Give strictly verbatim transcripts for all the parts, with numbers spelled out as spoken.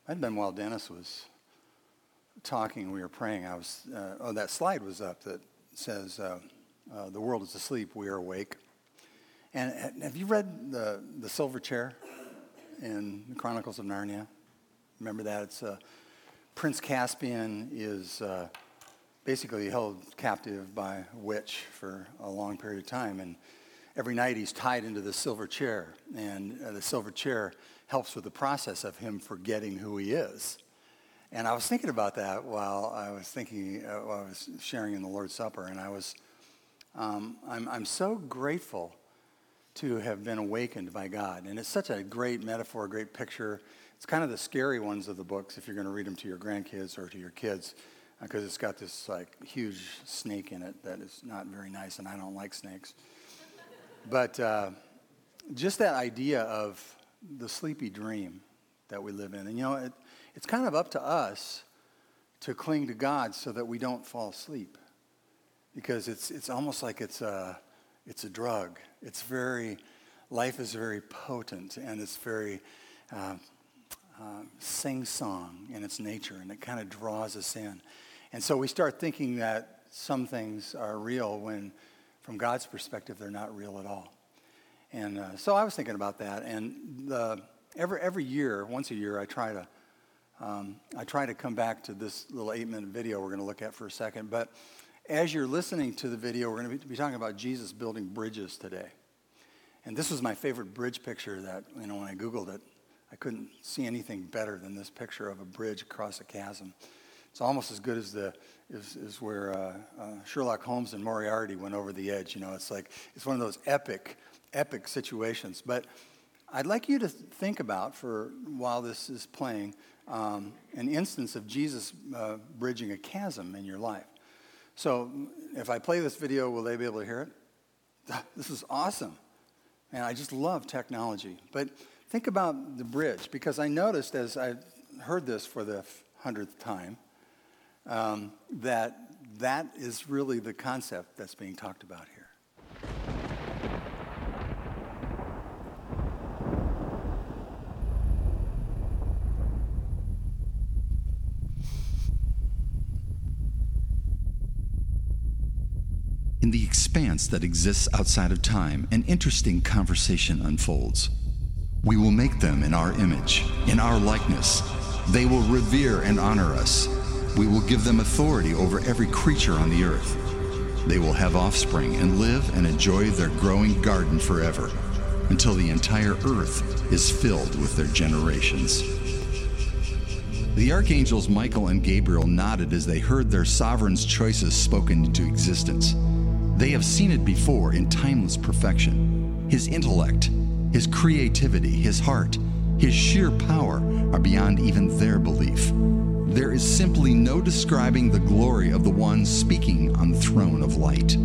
I'd been while Dennis was talking, we were praying. I was, uh, oh, that slide was up that says, uh, uh, the world is asleep, we are awake. And have you read the, the Silver Chair in the Chronicles of Narnia? Remember that? It's uh, Prince Caspian is uh, basically held captive by a witch for a long period of time. And every night he's tied into the silver chair. And uh, the silver chair helps with the process of him forgetting who he is. And I was thinking about that while I was thinking, uh, while I was sharing in the Lord's Supper. And I was, um, I'm, I'm so grateful to have been awakened by God. And it's such a great metaphor, a great picture. It's kind of the scary ones of the books if you're going to read them to your grandkids or to your kids, because it's got this like huge snake in it that is not very nice, and I don't like snakes. But uh, just that idea of the sleepy dream that we live in. And, you know, it, it's kind of up to us to cling to God so that we don't fall asleep, because it's it's almost like it's a, it's a drug. It's very, life is very potent, and it's very uh, uh, sing-song in its nature, and it kind of draws us in. And so we start thinking that some things are real when, from God's perspective, they're not real at all. And uh, so I was thinking about that, and the, every every year, once a year, I try to um, I try to come back to this little eight-minute video we're going to look at for a second. But as you're listening to the video, we're going to be, be talking about Jesus building bridges today. And this was my favorite bridge picture that, you know, when I Googled it, I couldn't see anything better than this picture of a bridge across a chasm. It's almost as good as the is, is where uh, uh, Sherlock Holmes and Moriarty went over the edge. You know, it's like it's one of those epic, epic situations. But I'd like you to think about, for while this is playing, um, an instance of Jesus uh, bridging a chasm in your life. So if I play this video, will they be able to hear it? This is awesome. And I just love technology. But think about the bridge, because I noticed as I heard this for the hundredth time, um, that that is really the concept that's being talked about here. In the expanse that exists outside of time, an interesting conversation unfolds. We will make them in our image, in our likeness. They will revere and honor us. We will give them authority over every creature on the earth. They will have offspring and live and enjoy their growing garden forever, until the entire earth is filled with their generations. The archangels Michael and Gabriel nodded as they heard their sovereign's choices spoken into existence. They have seen it before in timeless perfection. His intellect, his creativity, his heart, his sheer power are beyond even their belief. There is simply no describing the glory of the one speaking on the throne of light.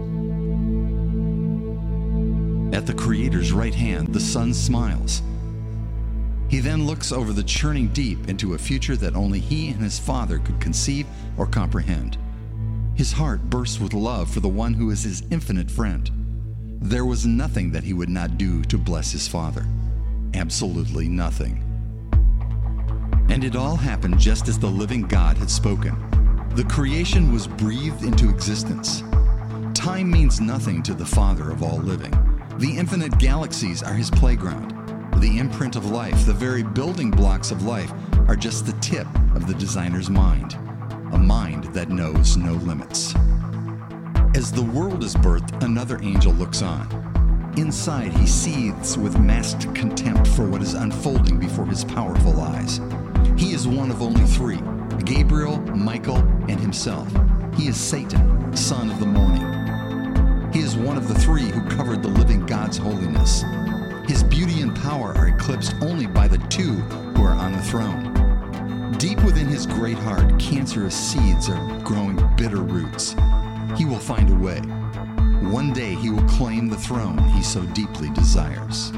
At the Creator's right hand, the Son smiles. He then looks over the churning deep into a future that only he and his Father could conceive or comprehend. His heart bursts with love for the one who is his infinite friend. There was nothing that he would not do to bless his Father. Absolutely nothing. And it all happened just as the living God had spoken. The creation was breathed into existence. Time means nothing to the Father of all living. The infinite galaxies are his playground. The imprint of life, the very building blocks of life, are just the tip of the designer's mind. A mind that knows no limits. As the world is birthed, another angel looks on. Inside, he seethes with masked contempt for what is unfolding before his powerful eyes. He is one of only three, Gabriel, Michael, and himself. He is Satan, son of the morning. He is one of the three who covered the living God's holiness. His beauty and power are eclipsed only by the two who are on the throne. Deep within his great heart, cancerous seeds are growing bitter roots. He will find a way. One day he will claim the throne he so deeply desires.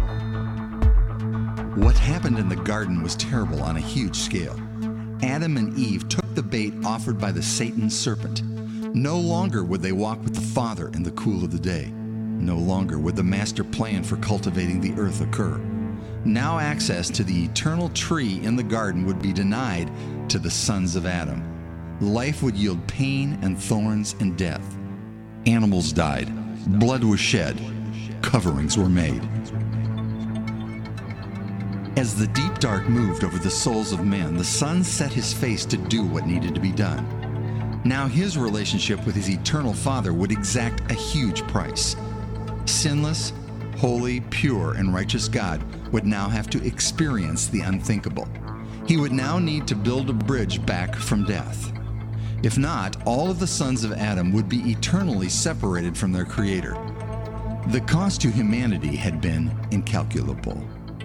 What happened in the garden was terrible on a huge scale. Adam and Eve took the bait offered by the Satan serpent. No longer would they walk with the Father in the cool of the day. No longer would the master plan for cultivating the earth occur. Now access to the eternal tree in the garden would be denied to the sons of Adam. Life would yield pain and thorns and death. Animals died. Blood was shed. Coverings were made. As the deep dark moved over the souls of men, the Son set his face to do what needed to be done. Now his relationship with his eternal Father would exact a huge price. Sinless, holy, pure, and righteous God would now have to experience the unthinkable. He would now need to build a bridge back from death. If not, all of the sons of Adam would be eternally separated from their Creator. The cost to humanity had been incalculable.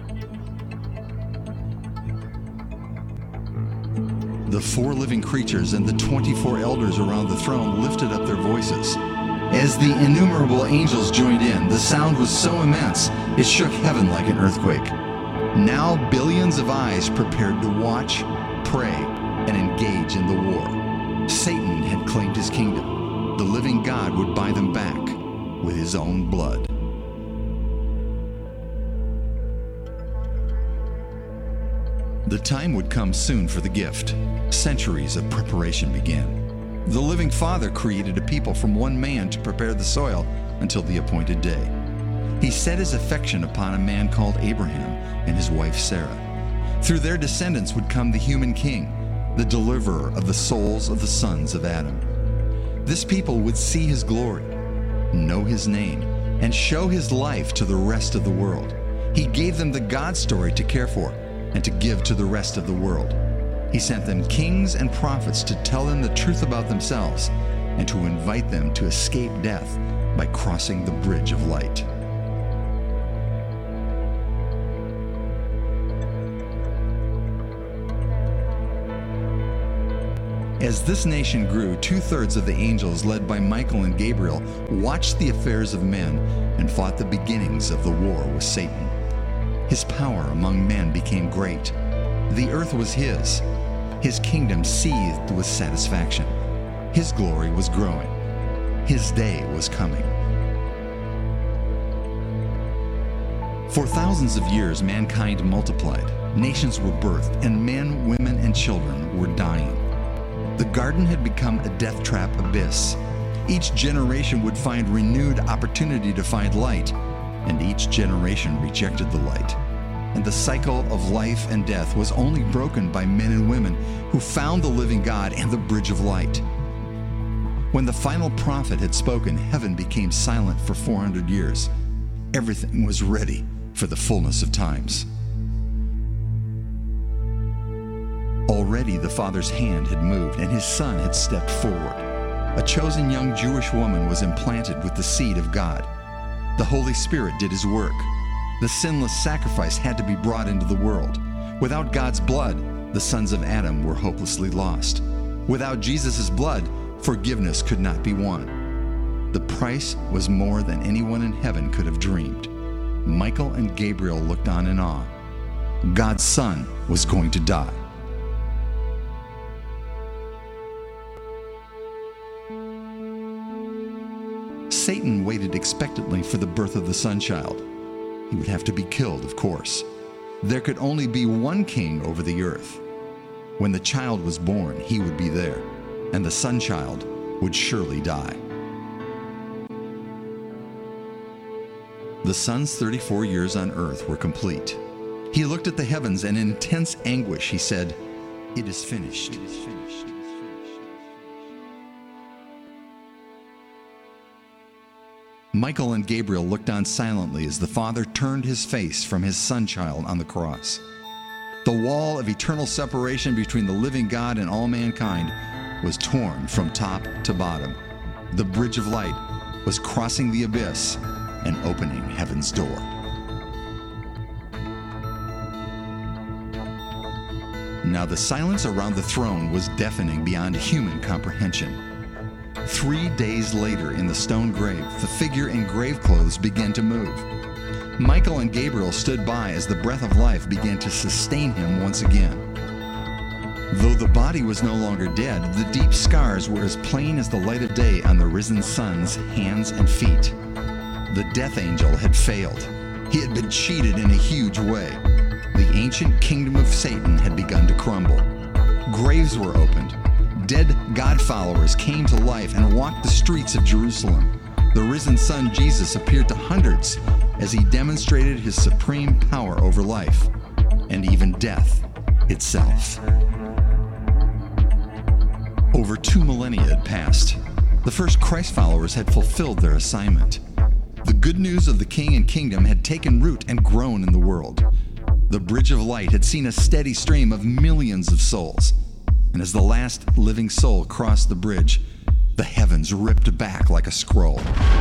The four living creatures and the twenty-four elders around the throne lifted up their voices. As the innumerable angels joined in, the sound was so immense it shook heaven like an earthquake. Now billions of eyes prepared to watch, pray, and engage in the war. Satan had claimed his kingdom. The living God would buy them back with his own blood. The time would come soon for the gift. Centuries of preparation began. The living Father created a people from one man to prepare the soil until the appointed day. He set his affection upon a man called Abraham and his wife Sarah. Through their descendants would come the human king, the deliverer of the souls of the sons of Adam. This people would see his glory, know his name, and show his life to the rest of the world. He gave them the God story to care for and to give to the rest of the world. He sent them kings and prophets to tell them the truth about themselves and to invite them to escape death by crossing the bridge of light. As this nation grew, two-thirds of the angels, led by Michael and Gabriel, watched the affairs of men and fought the beginnings of the war with Satan. His power among men became great. The earth was his. His kingdom seethed with satisfaction. His glory was growing. His day was coming. For thousands of years, mankind multiplied. Nations were birthed, and men, women, and children were dying. The garden had become a death trap abyss. Each generation would find renewed opportunity to find light, and each generation rejected the light. And the cycle of life and death was only broken by men and women who found the living God and the bridge of light. When the final prophet had spoken, heaven became silent for four hundred years. Everything was ready for the fullness of times. Already the Father's hand had moved and his Son had stepped forward. A chosen young Jewish woman was implanted with the seed of God. The Holy Spirit did his work. The sinless sacrifice had to be brought into the world. Without God's blood, the sons of Adam were hopelessly lost. Without Jesus' blood, forgiveness could not be won. The price was more than anyone in heaven could have dreamed. Michael and Gabriel looked on in awe. God's Son was going to die. Satan waited expectantly for the birth of the Son-child. He would have to be killed, of course. There could only be one king over the earth. When the child was born, he would be there, and the Son-child would surely die. The Son's thirty-four years on earth were complete. He looked at the heavens, and in intense anguish he said, "It is finished." It is finished. Michael and Gabriel looked on silently as the Father turned his face from his Son-child on the cross. The wall of eternal separation between the living God and all mankind was torn from top to bottom. The bridge of light was crossing the abyss and opening heaven's door. Now the silence around the throne was deafening beyond human comprehension. Three days later, in the stone grave, the figure in grave clothes began to move. Michael and Gabriel stood by as the breath of life began to sustain him once again. Though the body was no longer dead, the deep scars were as plain as the light of day on the risen Son's hands and feet. The death angel had failed. He had been cheated in a huge way. The ancient kingdom of Satan had begun to crumble. Graves were opened. Dead God followers came to life and walked the streets of Jerusalem. The risen Son Jesus appeared to hundreds as he demonstrated his supreme power over life and even death itself. Over two millennia had passed. The first Christ followers had fulfilled their assignment. The good news of the King and kingdom had taken root and grown in the world. The Bridge of Light had seen a steady stream of millions of souls. And as the last living soul crossed the bridge, the heavens ripped back like a scroll.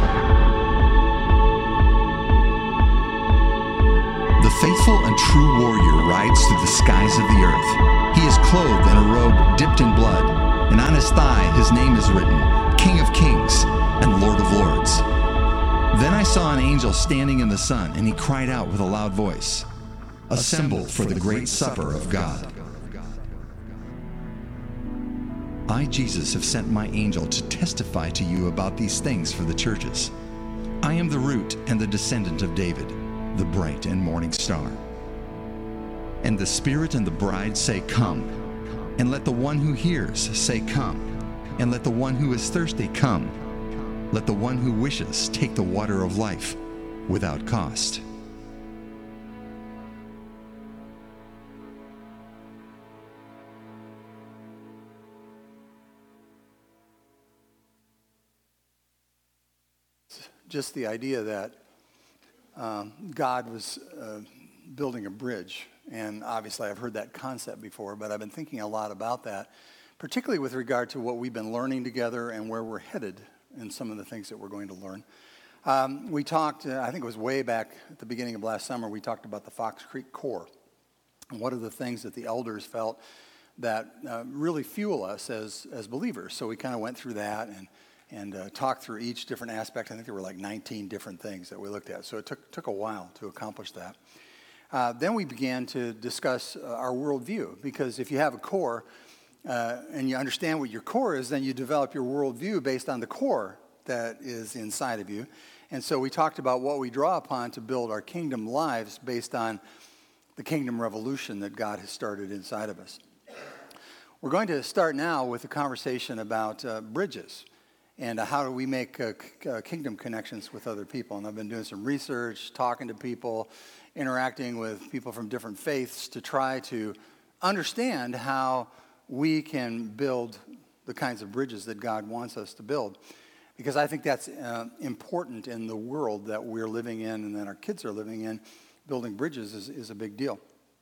The faithful and true warrior rides through the skies of the earth. He is clothed in a robe dipped in blood, and on his thigh his name is written, King of Kings and Lord of Lords. Then I saw an angel standing in the sun, and he cried out with a loud voice, Assemble for the great supper of God. I, Jesus, have sent my angel to testify to you about these things for the churches. I am the root and the descendant of David, the bright and morning star. And the Spirit and the bride say, Come. And let the one who hears say, Come. And let the one who is thirsty come. Let the one who wishes take the water of life without cost. Just the idea that um, God was uh, building a bridge. And obviously I've heard that concept before, but I've been thinking a lot about that, particularly with regard to what we've been learning together and where we're headed in some of the things that we're going to learn. Um, we talked, uh, I think it was way back at the beginning of last summer, we talked about the Fox Creek Core. And what are the things that the elders felt that uh, really fuel us as, as believers? So we kind of went through that and and uh, talked through each different aspect. I think there were like nineteen different things that we looked at. So it took took a while to accomplish that. Uh, then we began to discuss uh, our worldview, because if you have a core uh, and you understand what your core is, then you develop your worldview based on the core that is inside of you. And so we talked about what we draw upon to build our kingdom lives based on the kingdom revolution that God has started inside of us. We're going to start now with a conversation about uh, bridges. And uh, how do we make uh, c- uh, kingdom connections with other people? And I've been doing some research, talking to people, interacting with people from different faiths to try to understand how we can build the kinds of bridges that God wants us to build. Because I think that's uh, important in the world that we're living in and that our kids are living in. Building bridges is, is a big deal.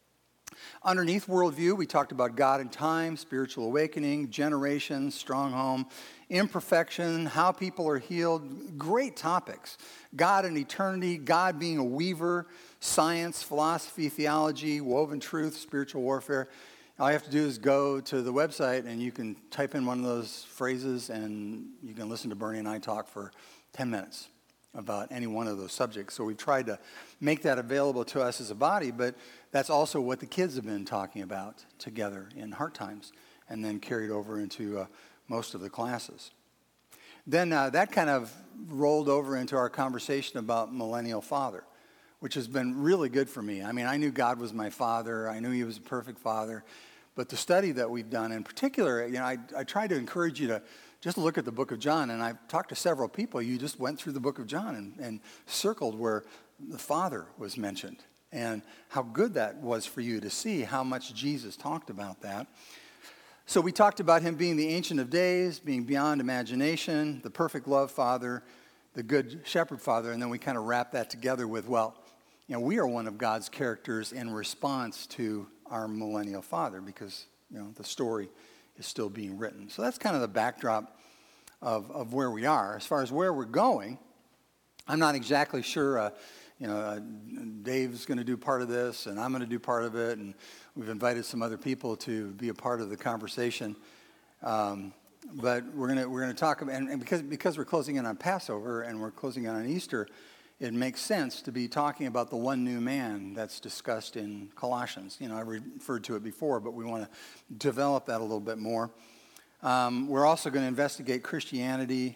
Underneath worldview, we talked about God and time, spiritual awakening, generations, strong home, imperfection, how people are healed. Great topics. God and eternity, God being a weaver, science, philosophy, theology, woven truth, spiritual warfare. All you have to do is go to the website and you can type in one of those phrases and you can listen to Bernie and I talk for ten minutes about any one of those subjects. So we've tried to make that available to us as a body, but that's also what the kids have been talking about together in Heart Times and then carried over into uh, most of the classes. Then uh, that kind of rolled over into our conversation about millennial father, which has been really good for me. I mean, I knew God was my father. I knew he was a perfect father. But the study that we've done in particular, you know, I, I try to encourage you to just look at the book of John. And I've talked to several people. You just went through the book of John and, and circled where the Father was mentioned and how good that was for you to see how much Jesus talked about that. So we talked about him being the Ancient of Days, being beyond imagination, the perfect love Father, the good shepherd Father. And then we kind of wrap that together with, well, you know, we are one of God's characters in response to our millennial Father because, you know, the story is still being written. So that's kind of the backdrop of, of where we are. As far as where we're going, I'm not exactly sure, uh, you know, uh, Dave's going to do part of this and I'm going to do part of it. And we've invited some other people to be a part of the conversation. Um, but we're going to we're going to talk about, and, and because, because we're closing in on Passover and we're closing in on Easter, it makes sense to be talking about the one new man that's discussed in Colossians. You know, I referred to it before, but we want to develop that a little bit more. Um, we're also going to investigate Christianity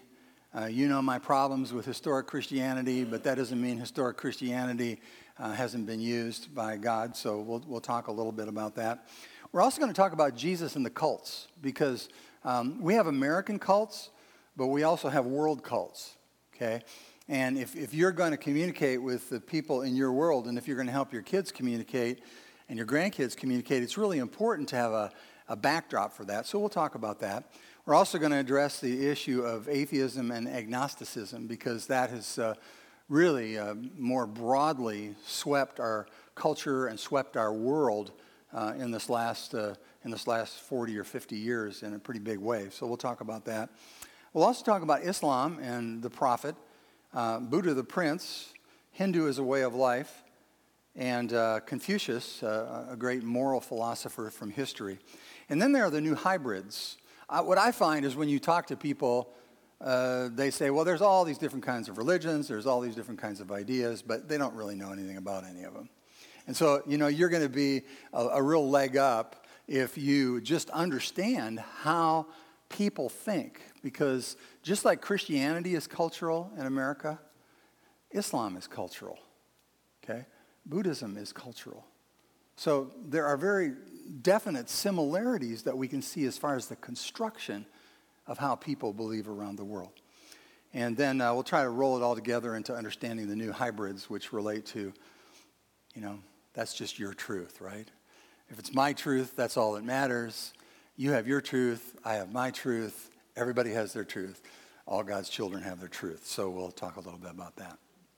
Uh, you know my problems with historic Christianity, but that doesn't mean historic Christianity uh, hasn't been used by God, so we'll, we'll talk a little bit about that. We're also going to talk about Jesus and the cults, because um, we have American cults, but we also have world cults, okay? And if, if you're going to communicate with the people in your world, and if you're going to help your kids communicate and your grandkids communicate, it's really important to have a, a backdrop for that. So we'll talk about that. We're also going to address the issue of atheism and agnosticism, because that has uh, really uh, more broadly swept our culture and swept our world uh, in this last uh, in this last forty or fifty years in a pretty big way. So we'll talk about that. We'll also talk about Islam and the Prophet, uh, Buddha the Prince, Hindu as a way of life, and uh, Confucius, uh, a great moral philosopher from history. And then there are the new hybrids. Uh, what I find is when you talk to people, uh, they say, well, there's all these different kinds of religions, there's all these different kinds of ideas, but they don't really know anything about any of them. And so, you know, you're going to be a, a real leg up if you just understand how people think, because just like Christianity is cultural in America, Islam is cultural, okay? Buddhism is cultural. So there are very definite similarities that we can see as far as the construction of how people believe around the world. And then uh, we'll try to roll it all together into understanding the new hybrids, which relate to, you know, that's just your truth, right? If it's my truth, that's all that matters. You have your truth, I have my truth, everybody has their truth. All God's children have their truth. So we'll talk a little bit about that.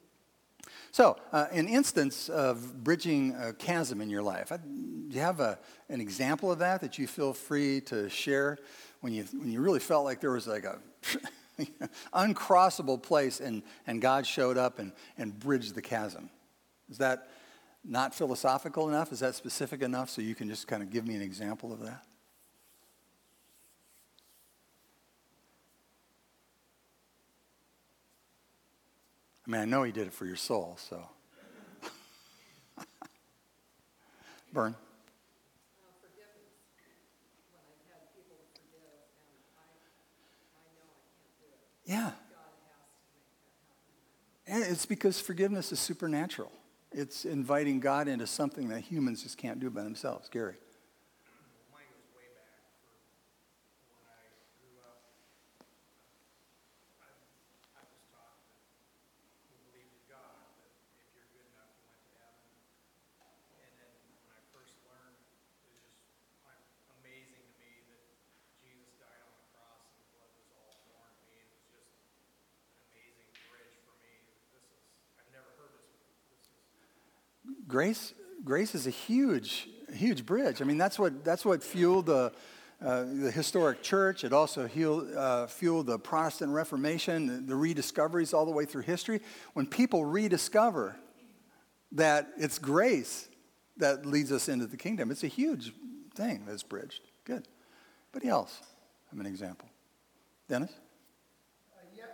So, uh, an instance of bridging a chasm in your life. Do you have a, an example of that that you feel free to share when you when you really felt like there was like a uncrossable place and, and God showed up and, and bridged the chasm? Is that not philosophical enough? Is that specific enough so you can just kind of give me an example of that? I mean, I know he did it for your soul, so. Bern? Uh, forgiveness. When I've had people to forgive, and I, I know I can't do it. Yeah. God has to make that happen. And it's because forgiveness is supernatural. It's inviting God into something that humans just can't do by themselves. Gary? Mine goes way back for when I grew up. I, I was taught that you believed in God, that if you're good enough, you went to heaven. And then when I first learned, it was just like, amazing to me that Jesus died on the cross and the blood was all torn to me. It was just an amazing bridge for me. This is, I've never heard this before. This is Grace, grace is a huge, huge bridge. I mean, that's what that's what fueled the uh, the historic church. It also fueled, uh, fueled the Protestant Reformation, the, the rediscoveries all the way through history. When people rediscover that it's grace that leads us into the kingdom, it's a huge thing that's bridged. Good. Anybody else have an example? Dennis? Uh, yeah.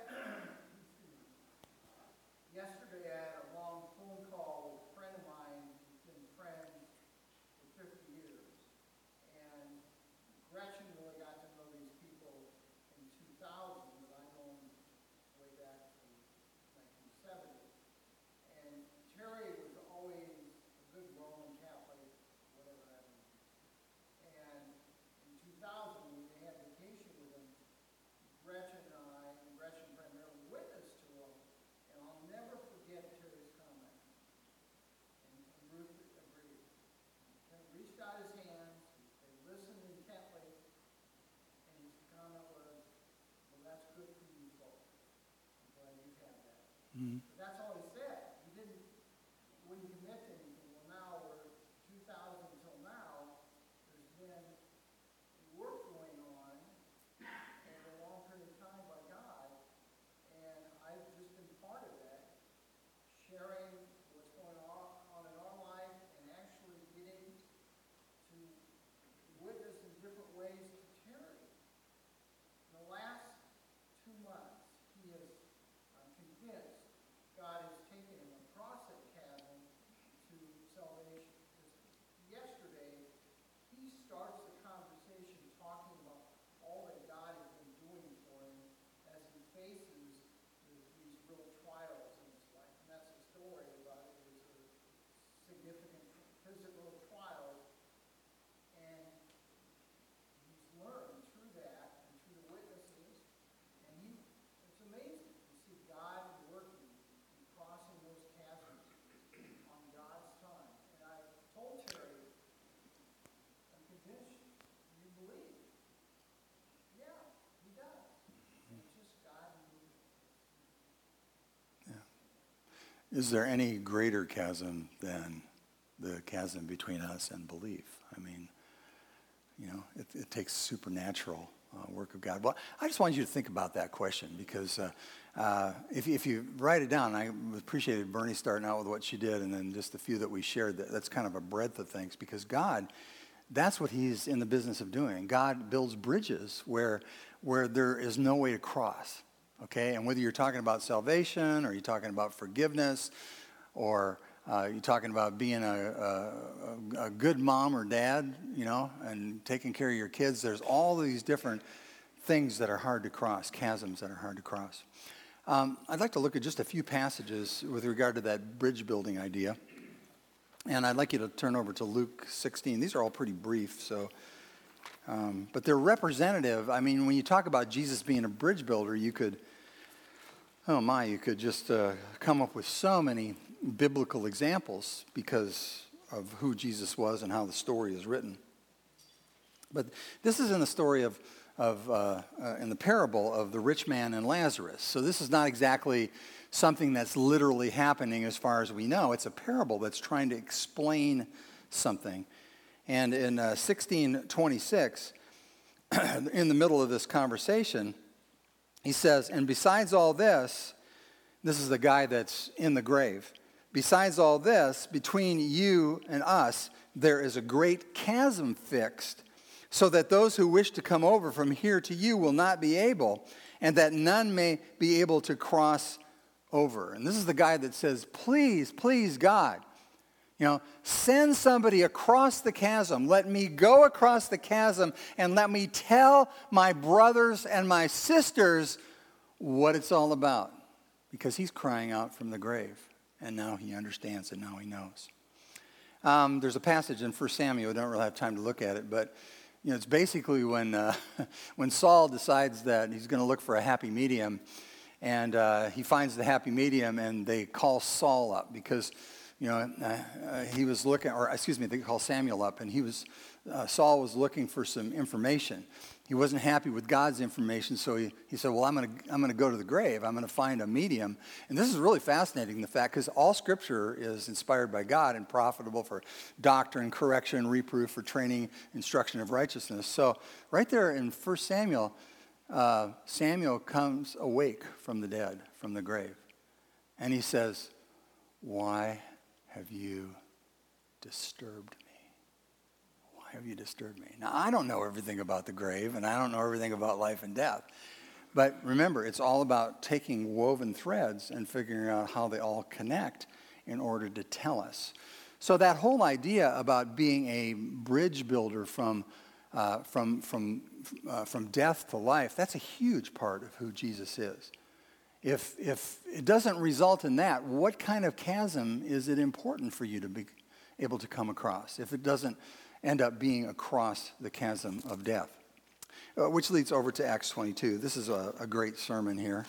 Yesterday I had a long phone call with a friend of mine who's been friends for fifty years. And Gretchen really got to know these people in two thousand, but I know them way back to nineteen seventy. And Terry was always a good Roman Catholic, whatever that means. And in two thousand, when we had vacation with him, Gretchen and I, and Gretchen primarily witnessed to him, and I'll never forget Terry's comment. And, and Ruth agreed. He reached out his hands, they listened intently, and his comment was, well, that's good for you both. I'm glad you've had that. Mm-hmm. But that's all he said. He didn't, wouldn't commit to anything. Well, now we're two thousand till now, there's been work going on and a long period of time by God, and I've just been part of that, sharing what's going on, on in our life and actually getting to witness in different ways to Terry. In the last two months, he is, I'm convinced, is there any greater chasm than the chasm between us and belief? I mean, you know, it, it takes supernatural uh, work of God. Well, I just wanted you to think about that question because uh, uh, if, if you write it down, I appreciated Bernie starting out with what she did and then just the few that we shared. That, that's kind of a breadth of things because God, that's what he's in the business of doing. God builds bridges where, where there is no way to cross, okay? And whether you're talking about salvation or you're talking about forgiveness or Uh, you're talking about being a, a, a good mom or dad, you know, and taking care of your kids. There's all these different things that are hard to cross, chasms that are hard to cross. Um, I'd like to look at just a few passages with regard to that bridge building idea. And I'd like you to turn over to Luke sixteen. These are all pretty brief, so, um, but they're representative. I mean, when you talk about Jesus being a bridge builder, you could, oh my, you could just uh, come up with so many biblical examples because of who Jesus was and how the story is written. But this is in the story of, of uh, uh, in the parable of the rich man and Lazarus. So this is not exactly something that's literally happening as far as we know. It's a parable that's trying to explain something. And in uh, sixteen twenty-six, in the middle of this conversation, he says, and besides all this, this is the guy that's in the grave. Besides all this, between you and us, there is a great chasm fixed, so that those who wish to come over from here to you will not be able, and that none may be able to cross over. And this is the guy that says, please, please, God, you know, send somebody across the chasm. Let me go across the chasm, and let me tell my brothers and my sisters what it's all about. Because he's crying out from the grave. And now he understands and now he knows. Um, there's a passage in First Samuel. I don't really have time to look at it. But you know, it's basically when, uh, when Saul decides that he's going to look for a happy medium. And uh, he finds the happy medium and they call Saul up. Because you know, uh, uh, he was looking, or excuse me, they call Samuel up. And he was, uh, Saul was looking for some information. He wasn't happy with God's information, so he, he said, well, I'm going to I'm going to go to the grave. I'm going to find a medium. And this is really fascinating, the fact, because all Scripture is inspired by God and profitable for doctrine, correction, reproof, for training, instruction of righteousness. So right there in First Samuel, uh, Samuel comes awake from the dead, from the grave. And he says, why have you disturbed me? Have you disturbed me? Now, I don't know everything about the grave, and I don't know everything about life and death. But remember, it's all about taking woven threads and figuring out how they all connect in order to tell us. So that whole idea about being a bridge builder from, uh, from, from, uh, from death to life, that's a huge part of who Jesus is. If, if it doesn't result in that, what kind of chasm is it important for you to be able to come across? If it doesn't end up being across the chasm of death. Uh, which leads over to Acts twenty-two. This is a, a great sermon here.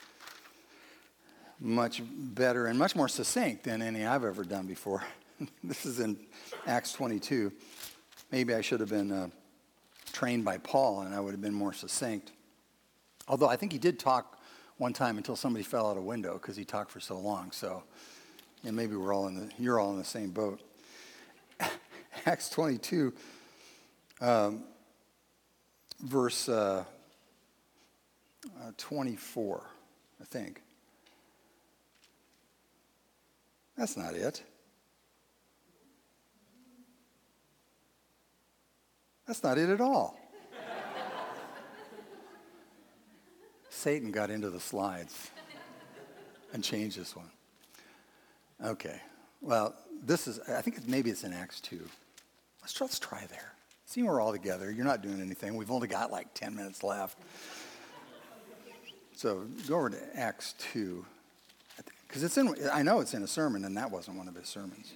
Much better and much more succinct than any I've ever done before. This is in Acts twenty-two. Maybe I should have been uh, trained by Paul and I would have been more succinct. Although I think he did talk one time until somebody fell out a window because he talked for so long. So and maybe we're all in the, you're all in the same boat. Acts twenty-two, um, verse uh, uh, twenty-four, I think. That's not it. That's not it at all. Satan got into the slides and changed this one. Okay. Well, this is, I think it's, maybe it's in Acts two. Let's, let's try there. See, we're all together. You're not doing anything. We've only got like ten minutes left. So go over to Acts two. Because it's in, I know it's in a sermon, and that wasn't one of his sermons.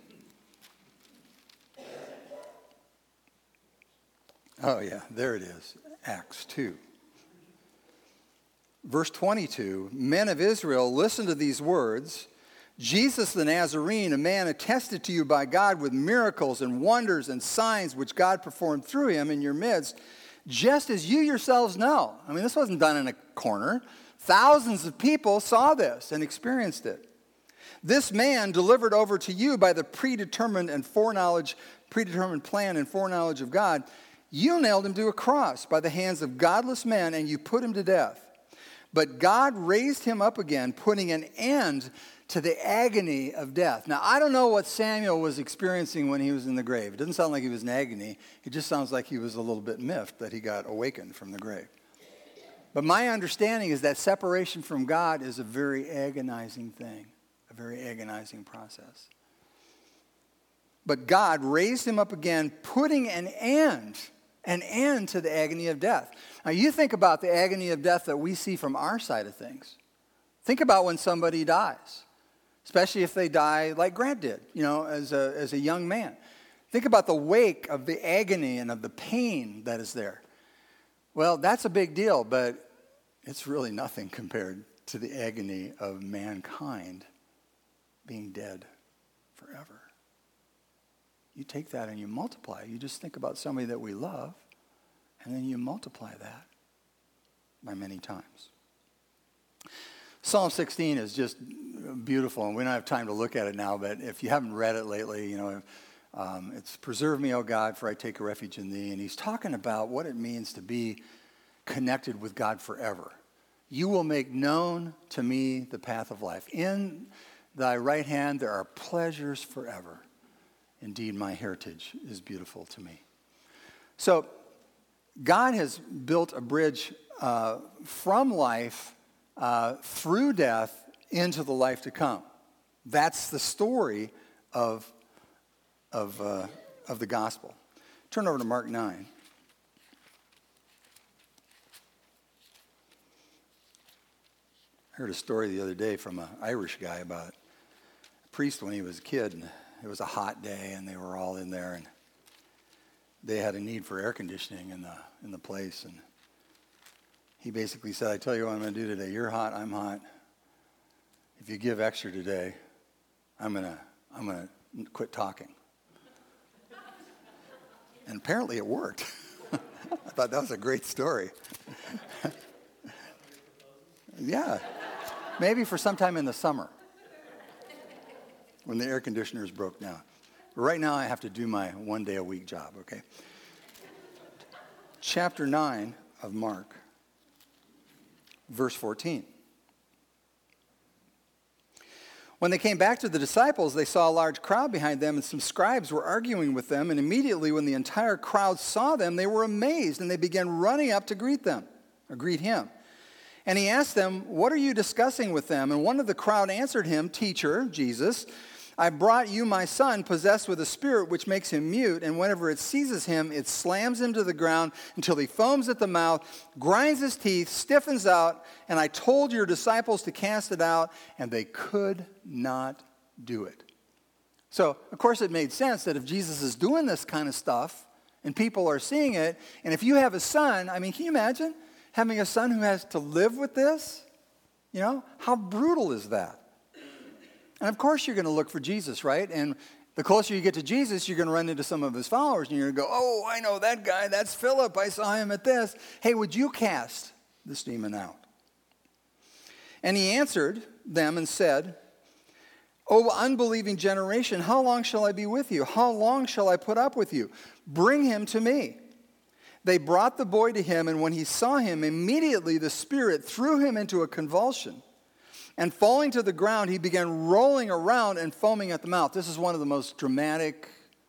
Oh, yeah, there it is. Acts two. Verse twenty-two, men of Israel, listen to these words. Jesus the Nazarene, a man attested to you by God with miracles and wonders and signs which God performed through him in your midst, just as you yourselves know. I mean, this wasn't done in a corner. Thousands of people saw this and experienced it. This man delivered over to you by the predetermined and foreknowledge, predetermined plan and foreknowledge of God, you nailed him to a cross by the hands of godless men, and you put him to death. But God raised him up again, putting an end to the agony of death. Now, I don't know what Samuel was experiencing when he was in the grave. It doesn't sound like he was in agony. It just sounds like he was a little bit miffed that he got awakened from the grave. But my understanding is that separation from God is a very agonizing thing, a very agonizing process. But God raised him up again, putting an end, an end to the agony of death. Now, you think about the agony of death that we see from our side of things. Think about when somebody dies, especially if they die like Grant did, you know, as a, as a young man. Think about the wake of the agony and of the pain that is there. Well, that's a big deal, but it's really nothing compared to the agony of mankind being dead forever. You take that and you multiply. You just think about somebody that we love, and then you multiply that by many times. Psalm sixteen is just beautiful, and we don't have time to look at it now, but if you haven't read it lately, you know, um, it's preserve me, O God, for I take a refuge in thee. And he's talking about what it means to be connected with God forever. You will make known to me the path of life. In thy right hand there are pleasures forever. Indeed, my heritage is beautiful to me. So God has built a bridge uh, from life uh, through death into the life to come. That's the story of, of, uh, of the gospel. Turn over to Mark nine. I heard a story the other day from an Irish guy about a priest when he was a kid. And it was a hot day, and they were all in there, and they had a need for air conditioning in the in the place. And he basically said, I tell you what I'm going to do today. You're hot, I'm hot. If you give extra today, I'm going to I'm going to quit talking. And apparently it worked. I thought that was a great story. Yeah, maybe for sometime in the summer when the air conditioners broke down. But right now I have to do my one day a week job, okay? Chapter nine of Mark, verse fourteen. When they came back to the disciples, they saw a large crowd behind them, and some scribes were arguing with them. And immediately when the entire crowd saw them, they were amazed, and they began running up to greet them, or greet him. And he asked them, what are you discussing with them? And one of the crowd answered him, Teacher, Jesus, I brought you my son possessed with a spirit which makes him mute, and whenever it seizes him, it slams him to the ground until he foams at the mouth, grinds his teeth, stiffens out, and I told your disciples to cast it out, and they could not do it. So, of course, it made sense that if Jesus is doing this kind of stuff, and people are seeing it, and if you have a son, I mean, can you imagine having a son who has to live with this? You know, how brutal is that? And of course you're going to look for Jesus, right? And the closer you get to Jesus, you're going to run into some of his followers, and you're going to go, oh, I know that guy. That's Philip. I saw him at this. Hey, would you cast this demon out? And he answered them and said, O unbelieving generation, how long shall I be with you? How long shall I put up with you? Bring him to me. They brought the boy to him, and when he saw him, immediately the spirit threw him into a convulsion. And falling to the ground, he began rolling around and foaming at the mouth. This is one of the most dramatic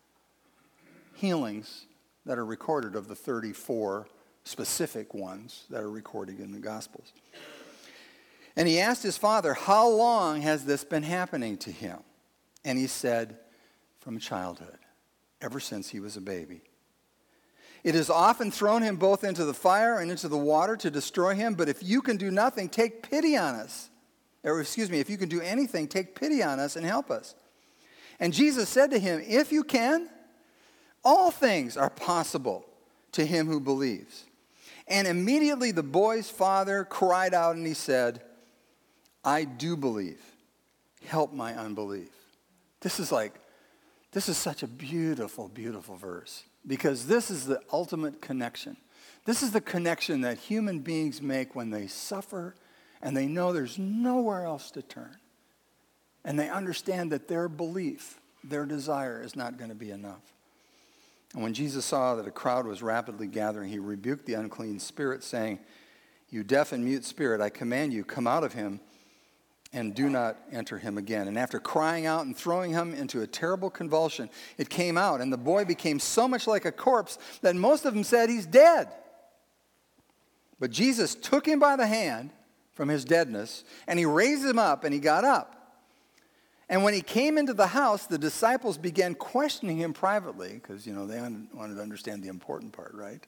healings that are recorded of the thirty-four specific ones that are recorded in the Gospels. And he asked his father, how long has this been happening to him? And he said, from childhood, ever since he was a baby. It has often thrown him both into the fire and into the water to destroy him, but if you can do nothing, take pity on us. Or excuse me, if you can do anything, take pity on us and help us. And Jesus said to him, if you can, all things are possible to him who believes. And immediately the boy's father cried out and he said, I do believe. Help my unbelief. This is like, this is such a beautiful, beautiful verse. Because this is the ultimate connection. This is the connection that human beings make when they suffer and they know there's nowhere else to turn. And they understand that their belief, their desire is not going to be enough. And when Jesus saw that a crowd was rapidly gathering, he rebuked the unclean spirit, saying, "You deaf and mute spirit, I command you, come out of him and do not enter him again." And after crying out and throwing him into a terrible convulsion, it came out, and the boy became so much like a corpse that most of them said, "He's dead." But Jesus took him by the hand from his deadness, and he raised him up, and he got up. And when he came into the house, the disciples began questioning him privately, because, you know, they wanted to understand the important part, right?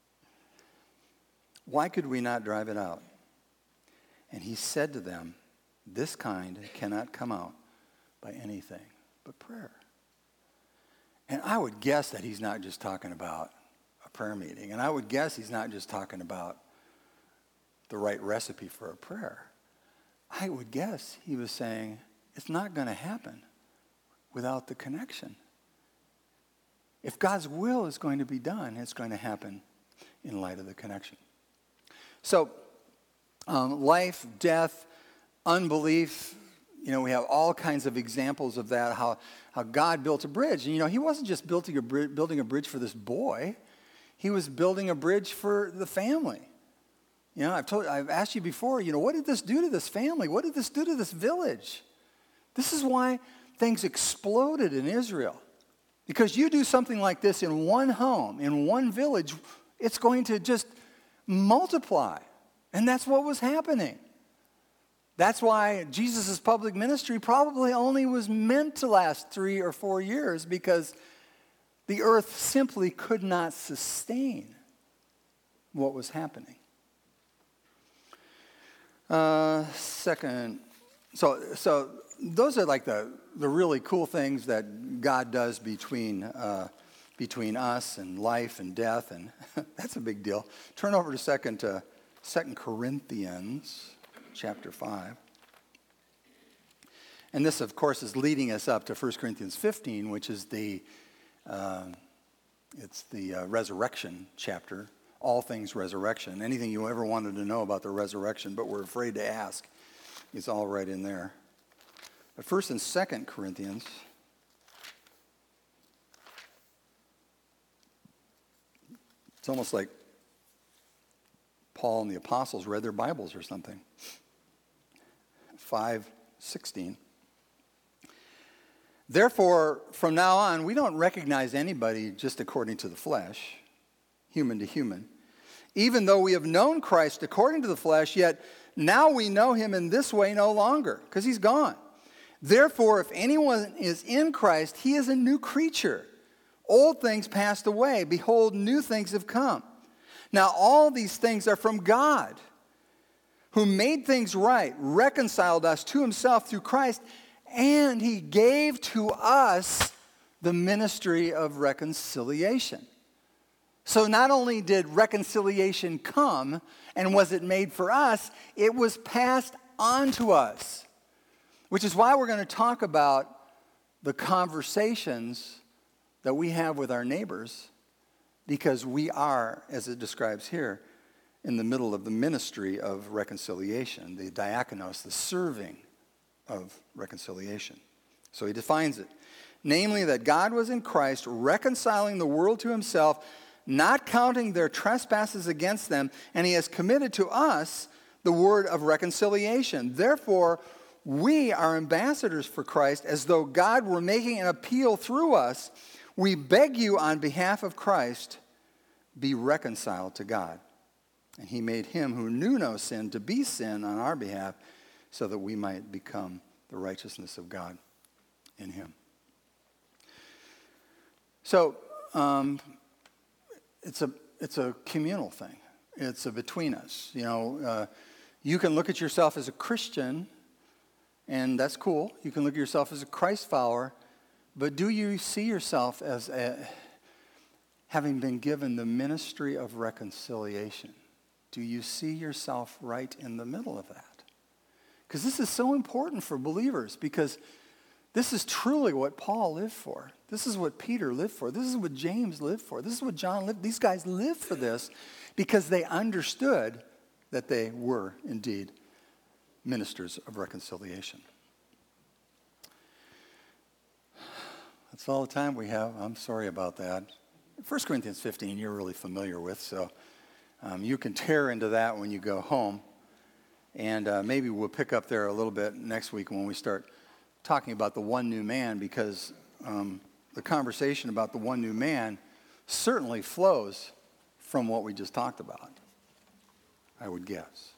"Why could we not drive it out?" And he said to them, "This kind cannot come out by anything but prayer." And I would guess that he's not just talking about a prayer meeting. And I would guess he's not just talking about the right recipe for a prayer. I would guess he was saying, it's not going to happen without the connection. If God's will is going to be done, it's going to happen in light of the connection. So, um, life, death, unbelief, you know, we have all kinds of examples of that, how, how God built a bridge. And, you know, he wasn't just building a, bri- building a bridge for this boy. He was building a bridge for the family. You know, I've told, I've asked you before, you know, what did this do to this family? What did this do to this village? This is why things exploded in Israel. Because you do something like this in one home, in one village, it's going to just multiply. And that's what was happening. That's why Jesus' public ministry probably only was meant to last three or four years, because the earth simply could not sustain what was happening. Uh, second, so so those are like the, the really cool things that God does between uh, between us and life and death, and that's a big deal. Turn over to second uh, Second Corinthians chapter five, and this, of course, is leading us up to First Corinthians fifteen, which is the uh, it's the uh, resurrection chapter. All things resurrection. Anything you ever wanted to know about the resurrection but were afraid to ask is all right in there. But first and second Corinthians, it's almost like Paul and the apostles read their Bibles or something. five sixteen. Therefore, from now on, we don't recognize anybody just according to the flesh, human to human. Even though we have known Christ according to the flesh, yet now we know him in this way no longer, because he's gone. Therefore, if anyone is in Christ, he is a new creature. Old things passed away. Behold, new things have come. Now all these things are from God, who made things right, reconciled us to himself through Christ, and he gave to us the ministry of reconciliation. So not only did reconciliation come, and was it made for us, it was passed on to us. Which is why we're going to talk about the conversations that we have with our neighbors, because we are, as it describes here, in the middle of the ministry of reconciliation, the diakonos, the serving of reconciliation. So he defines it. Namely, that God was in Christ reconciling the world to himself, not counting their trespasses against them, and he has committed to us the word of reconciliation. Therefore, we are ambassadors for Christ, as though God were making an appeal through us. We beg you on behalf of Christ, be reconciled to God. And he made him who knew no sin to be sin on our behalf, so that we might become the righteousness of God in him. So, um, it's a it's a communal thing. It's a between us. You know, uh, you can look at yourself as a Christian, and that's cool. You can look at yourself as a Christ follower, but do you see yourself as a, having been given the ministry of reconciliation? Do you see yourself right in the middle of that? Because this is so important for believers, because this is truly what Paul lived for. This is what Peter lived for. This is what James lived for. This is what John lived. These guys lived for this because they understood that they were indeed ministers of reconciliation. That's all the time we have. I'm sorry about that. First Corinthians fifteen, you're really familiar with, so um, you can tear into that when you go home. And uh, maybe we'll pick up there a little bit next week when we start talking about the one new man, because um, the conversation about the one new man certainly flows from what we just talked about, I would guess.